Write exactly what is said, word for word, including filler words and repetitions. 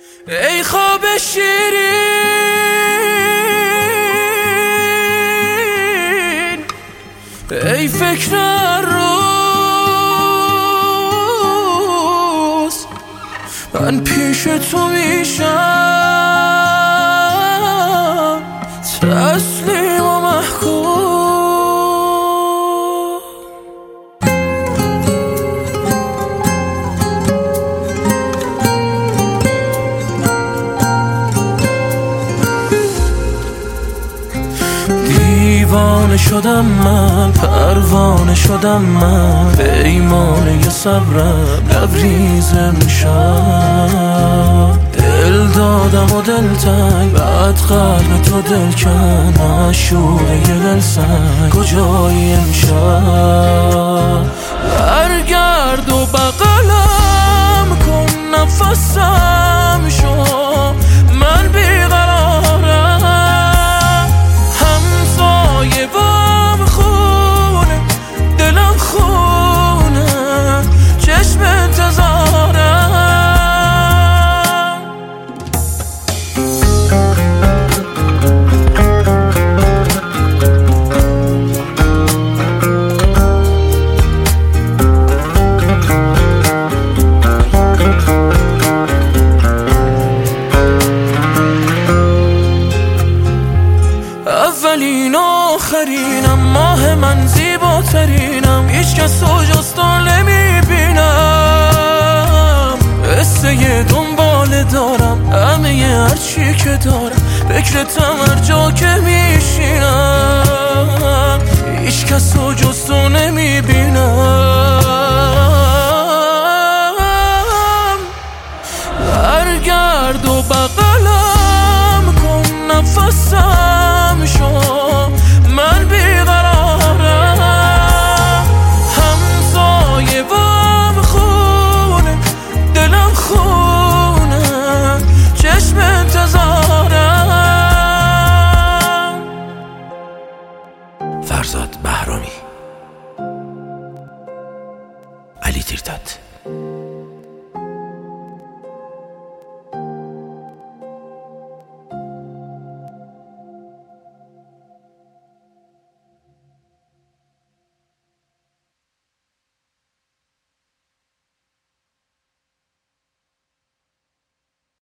ای خواب شیرین، ای فکر روز، من پیش تو میشم تسلیم و محکوم. دیوانه شدم من، پروانه شدم من، پیمانه صبرم لبریز امشب. دل دادم و دل تنگ، بعد قلب تو دل کن، معشوقه یه دل سنگ کجایی امشب؟ برگرد و بغلم کن، نفسم شو، من بیقرارم، همسایه بام خونه، دلم خونه، چشم انتظارم. اولین آخرینم، ماه من زیباترینم، هیچ کس رو جز تو نمیبینم. قصه دنباله دارم، همه هرچی که دارم، فکرتم هر جا که میشینم، هیچ کس رو جز تو نمیبینم. برگرد و بغلم کن، نفسم شو، من بیقرارم، همسایه بام خونه، دلم خونه، چشم انتظارم. فرزاد بهرامی، علی تیرداد.